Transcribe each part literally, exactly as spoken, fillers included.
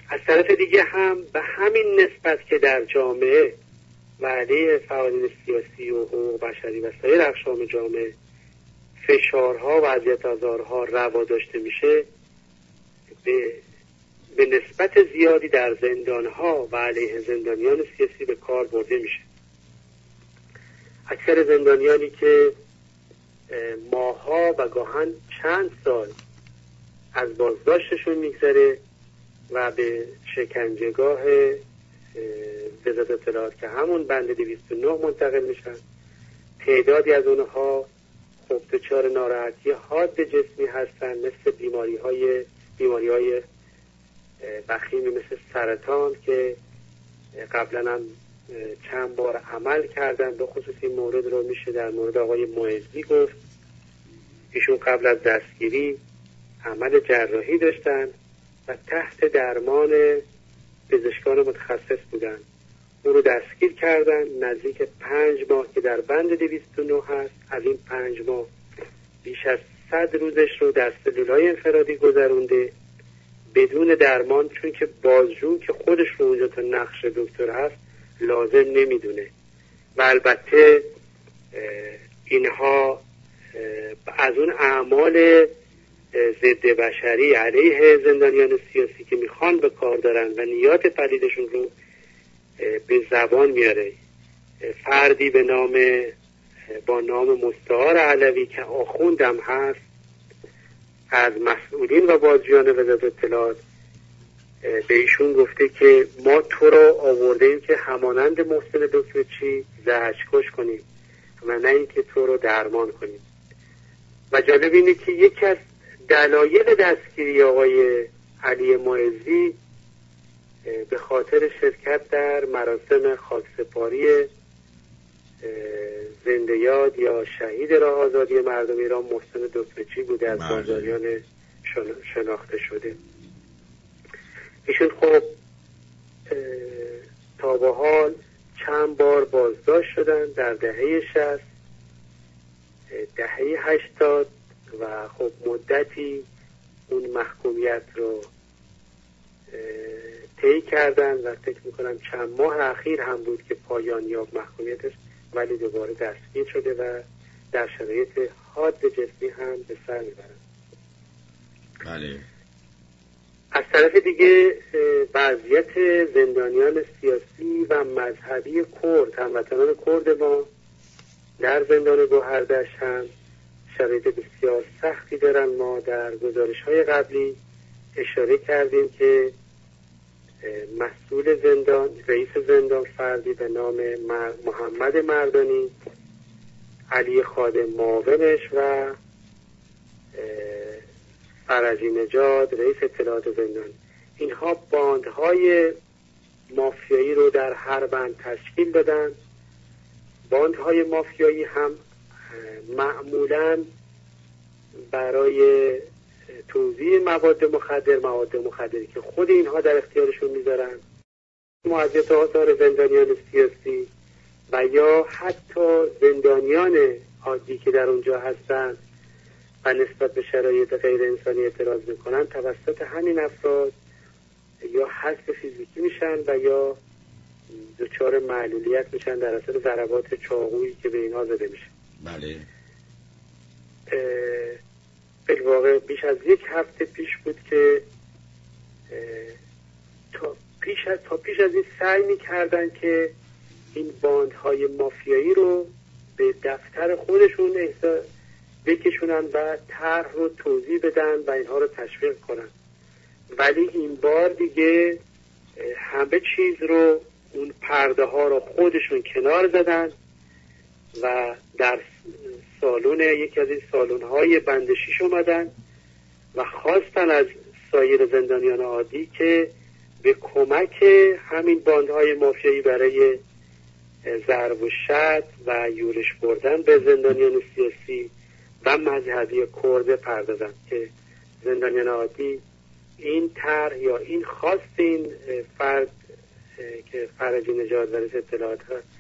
از طرف دیگه هم به همین نسبت که در جامعه و علیه فعالین سیاسی و حقوق بشری و سایر اقشام جامعه فشارها و اذیت‌آزارها روا داشته میشه، به به نسبت زیادی در زندانها و علیه زندانیان سیاسی به کار برده میشه. اکثر زندانیانی که ماها و گاهن چند سال از بازداشتشون میگذره و به شکنجهگاه وزارت اطلاعات که همون بند دویست و نه منتقل میشن، تعدادی از اونها خب دچار ناراحتی حاد جسمی هستن، مثل بیماری های بیماری های وخیمی مثل سرطان که قبلا هم چند بار عمل کردن. به خصوص این مورد رو میشه در مورد آقای معزی گفت. ایشون قبل از دستگیری عمل جراحی داشتن و تحت درمان پزشکان متخصص بودن. او رو دستگیر کردن نزدیک پنج ماه که در بند دویست و نه هست. از این پنج ماه بیش از صد روزش رو در سلولای انفرادی گذرونده بدون درمان، چون که بازجو که خودش رو اونجا تا نقش دکتر هست لازم نمیدونه. و البته اینها از اون اعمال ضد بشری علیه زندانیان سیاسی که میخوان به کار دارن و نیات پلیدشون رو به زبان میاره. فردی به نام با نام مستعار علوی که آخوندم هست از مسئولین و بازجویان وزارت اطلاعات به ایشون گفته که ما تو رو آورده ایم که همانند محسن دکترچی زجرکش کنیم و نه اینکه تو رو درمان کنیم. و جالب اینه که یکی از دلایل دستگیری آقای علی معزی به خاطر شرکت در مراسم خاکسپاری زنده یاد یا شهید راه آزادی مردم ایران محسن دکترچی بوده، از بازاریان شناخته شده. ایشون خب تا به حال چند بار بازداشت شدن در دهه شصت، دهه هشتاد و خب مدتی اون محکومیت رو طی کردن و فکر میکنم چند ماه اخیر هم بود که پایان یافت محکومیتش، ولی دوباره دستگیر شده و در شرایط حاد جسمی هم به سر میبرن. بله. از طرف دیگه وضعیت زندانیان سیاسی و مذهبی کرد، هموطنان کرد ما در زندان گوهردشت هم شرایط بسیار سختی دارن. ما در گزارش‌های قبلی اشاره کردیم که مسئول زندان، رئیس زندان فردی به نام محمد مردانی، علی خادم معاونش و فرجی نژاد رئیس اطلاعات زندان، اینها باندهای مافیایی رو در هر بند تشکیل دادن. باندهای مافیایی هم معمولاً برای توزیع مواد مخدر مواد مخدری که خود اینها در اختیارشون میذارن، معذیت آثار زندانیان سیاسی و یا حتی زندانیان عادی که در اونجا هستن و نسبت به شرایط غیر انسانی اعتراض میکنن، توسط همین افراد یا حذف فیزیکی میشن و یا دچار معلولیت میشن در اثر ضربات چاقویی که به اینها زده میشه. بله. به واقع بیش از یک هفته پیش بود که تا پیش از تا پیش از این سعی میکردن که این باندهای مافیایی رو به دفتر خودشون بکشونن و طرح رو توضیح بدن و اینها رو تشویق کنن، ولی این بار دیگه همه چیز رو، اون پرده ها رو خودشون کنار زدن و در سالن یکی از این سالن های بند شیش اومدن و خواستن از سایر زندانیان عادی که به کمک همین باندهای مافیایی برای ضرب و شتم و یورش بردن به زندانیان سیاسی و مذهبی کرد بپردازن که زندانیان عادی این طرح یا این خواست این فرد که فرجی نژاد و رئیس اطلاعات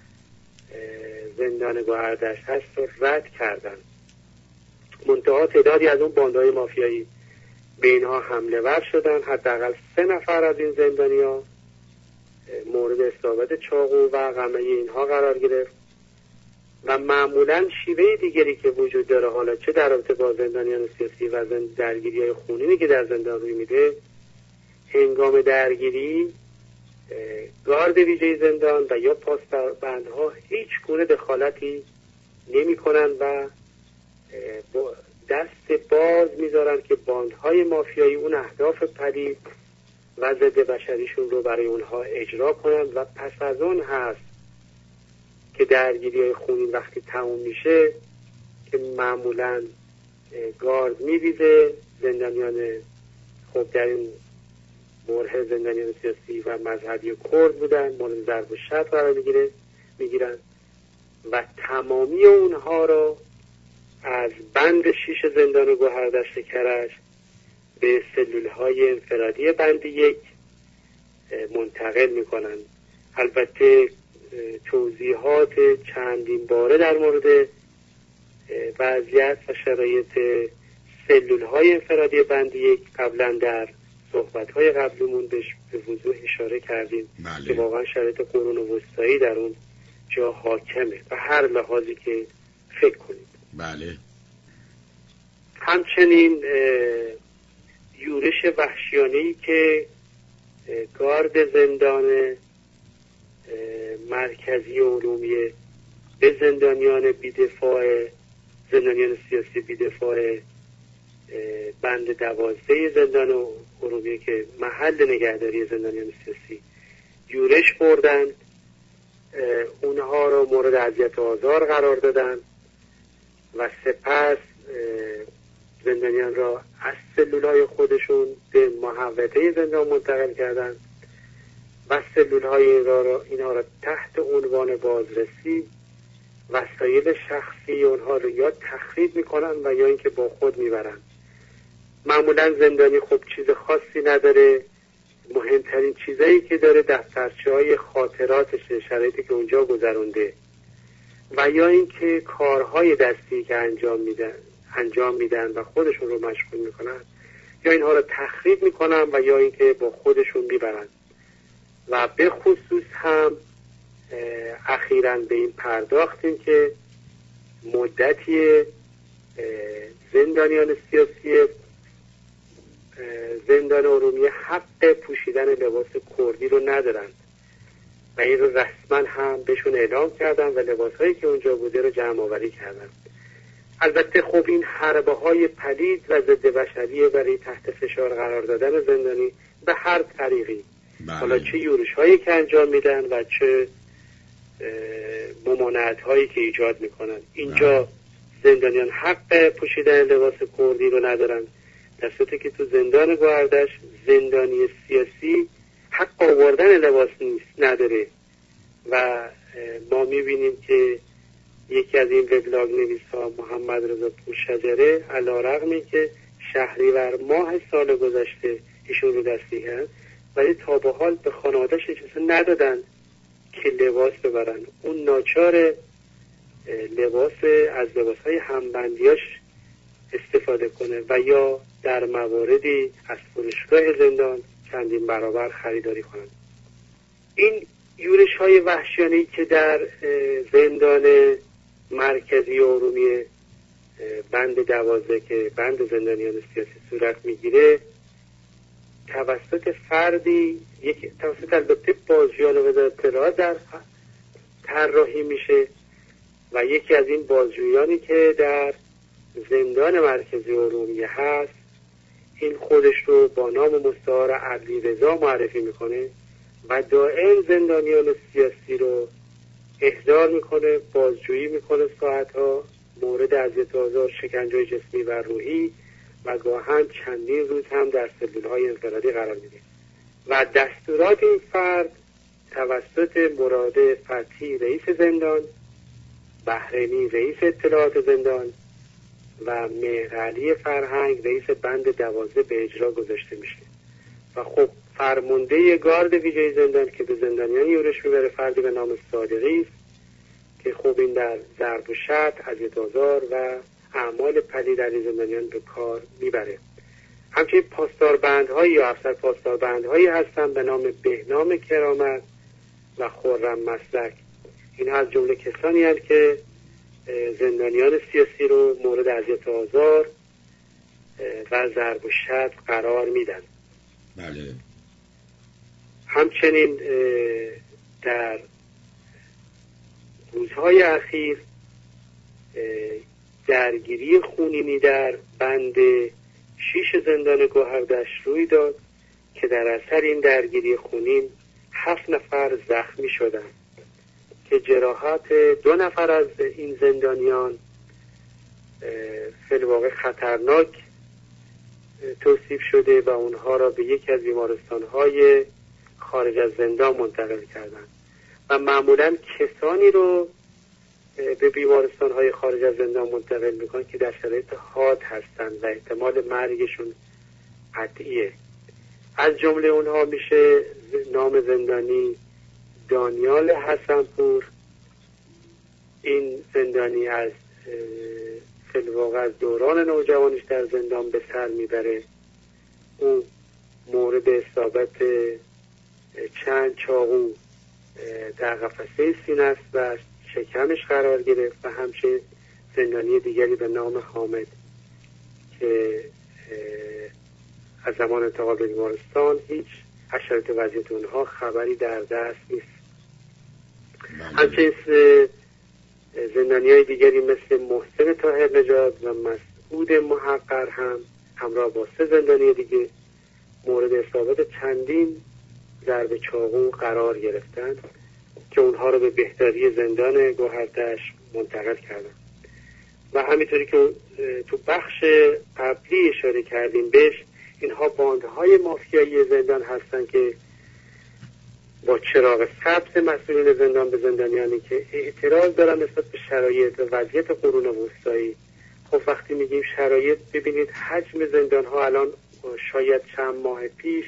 زندان گوهردشت هست رو رد کردن. منتها تعدادی از اون باندهای مافیایی به اینها حمله ور شدن. حداقل سه نفر از این زندانیا مورد اصابت چاقو و قمه اینها قرار گرفت. و معمولا شیوه دیگری که وجود داره، حالا چه در رابطه با زندانیان سیاسی و درگیری‌های خونینی که در زندان روی میده، هنگام درگیری گارد ویژه زندان و یا پاسبندها هیچ گونه دخالتی نمی کنن و دست باز میذارن که باندهای مافیایی اون اهداف پلید و ضد بشریشون رو برای اونها اجرا کنن. و پس از اون هست که درگیری خونین وقتی تموم میشه که معمولا گارد میویزه. زندانیان خب در این بره زندانیان سیاسی و مذهبی و کرد بودن، مورد ضرب و شتم قرار میگیره میگیرن و تمامی اونها رو از بند شیش زندان گوهردشت کرج به سلولهای انفرادی بند یک منتقل میکنن. البته توضیحات چندین باره در مورد وضعیت و شرایط سلولهای انفرادی بند یک قبلا در صحبت‌های قبلیمون بهش به وضوح اشاره کردیم. بله. که واقعا شرایط قرون وسطایی در اون جا حاکمه و هر لحاظی که فکر کنید. بله. همچنین یورش وحشیانه‌ای که گارد زندان مرکزی عرومیه به زندانیان بی‌دفاع زندانیان سیاسی بی‌دفاع بند دوازده زندان عرومیه که محل نگهداری زندانیان سیاسی یورش بردن، اونها رو مورد اذیت و آزار قرار دادن و سپس زندانیان را از سلولهای خودشون به محوطه زندان منتقل کردن و سلولهای اینها را, اینها را تحت عنوان بازرسی وسایل شخصی اونها رو یا تخریب میکنن و یا اینکه با خود میبرن. معمولا زندانی خب چیز خاصی نداره، مهمترین چیزایی که داره دفترچه های خاطراتشه، شرایطی که اونجا گذرونده و یا اینکه کارهای دستی که انجام میدن انجام میدن و خودشون رو مشغول میکنن، یا اینها رو تخریب میکنن و یا اینکه با خودشون میبرن. و به خصوص هم اخیراً به این پرداختیم که مدتی زندانیان سیاسی زندان ارومیه حق پوشیدن لباس کردی رو ندارند و این رو رسما هم بهشون اعلام کردن و لباسهایی که اونجا بوده رو جمع آوری کردن. البته خب این حربه های پلید و ضد بشریه برای تحت فشار قرار دادن زندانی به هر طریقی، حالا چه یورش هایی که انجام میدن و چه ممانعت هایی که ایجاد میکنن. اینجا زندانیان حق پوشیدن لباس کردی رو ندارن، در صورتی که تو زندان گوهردشت زندانی سیاسی حق آوردن لباس نیست نداره. و ما میبینیم که یکی از این وبلاگ نویس‌ها محمد رضا پورشجره علی‌رغمی که شهریور ماه سال گذشته ایشون رو دستگیر کردن ولی تا به حال به خانواده‌اش اجازه ندادن که لباس ببرن. اون ناچار لباس از لباس‌های همبندیاش استفاده کنه و یا در مواردی از فروشگاه زندان چندین برابر خریداری کنند. این یورش های وحشیانه‌ای که در زندان مرکزی ارومیه بند دوازده که بند زندانیان سیاسی صورت میگیره توسط فردی یک توسط البته بازجویان وزارت اطلاعات در طراحی میشه و یکی از این بازجویانی که در زندان مرکزی ارومیه هست این خودش رو با نام مستعار علیرضا معرفی میکنه و دائم زندانیان سیاسی رو احضار میکنه، بازجویی میکنه ساعتها، مورد اذیت و آزار، شکنجه جسمی و روحی و گاهن چندین روز هم در سلولهای انفرادی قرار میده و دستورات این فرد توسط مراد فتحی رئیس زندان، بحرینی رئیس اطلاعات زندان و مهرعلی فرهنگ رئیس بند دوازده به اجرا گذاشته میشه. و خب فرمانده گارد ویژه زندان که به زندانیان یورش میبره فردی به نام صادقی است که خب این در ضرب و شتم، اذیت و آزار و اعمال پلید علیه زندانیان به کار میبره. همچنین پاسداربندهایی یا افسر پاسداربندهایی هستند به نام بهنام کرامت و خرم مسلک. این از جمله کسانی هستند که زندانیان سیاسی رو مورد اذیت و آزار و ضرب و شتم قرار میدن. بله. همچنین در روزهای اخیر درگیری خونینی در بند شیش زندان گوهردشت روی داد که در اثر این درگیری خونین هفت نفر زخمی شدند که جراحات دو نفر از این زندانیان فی الواقع خطرناک توصیف شده و اونها را به یکی از بیمارستان‌های خارج از زندان منتقل کردند و معمولاً کسانی رو به بیمارستان‌های خارج از زندان منتقل میکنن که در شرایط حاد هستند و احتمال مرگشون قطعیه. از جمله اونها میشه نام زندانی دانیال حسنپور. این زندانی از فی الواقع از دوران نوجوانیش در زندان به سر میبره. اون مورد اصابت چند چاقو در قفسه سینه است و شکمش قرار گرفت و همچنین زندانی دیگری به نام حامد که از زمان انتقال به بیمارستان هیچ از شرایط وضعیت اونها خبری در دست نیست. همچنین زندانی های دیگری مثل محسن طاهر نژاد و مسعود محقر هم همراه با سه زندانی دیگه مورد اصابت چندین ضرب چاقو قرار گرفتند که اونها رو به بهداری زندان گوهردشت منتقل کردن. و همینطوری که تو بخش قبلی اشاره کردیم بهش، اینها باندهای مافیایی زندان هستن که با چراغ سبز مسئولین زندان به زندانیانی که اعتراض دارن نسبت به شرایط و وضعیت قرون وسطایی. خب وقتی میگیم شرایط، ببینید حجم زندان ها الان شاید چند ماه پیش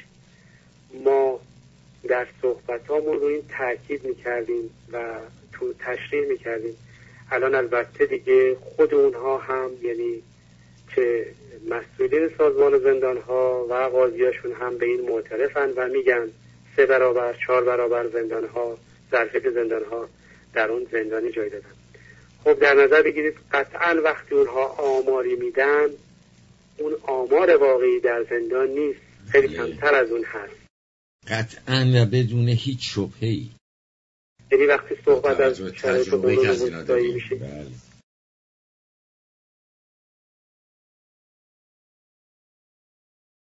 ما در صحبت هامون رو این تاکید میکردیم و تو تشریح میکردیم. الان البته دیگه خود اونها هم، یعنی که مسئولین سازمان زندان ها و قاضیاشون هم به این معترفن و میگن سه برابر چهار برابر زندان ها، ظرفیت زندان ها در اون زندانی جای دادن. خب در نظر بگیرید قطعا وقتی اونها آماری میدن، اون آمار واقعی در زندان نیست، خیلی کمتر از اون هست قطعا و بدون هیچ شبهه‌ای. یعنی وقتی صحبت از شرایط قرون وسطایی میشه،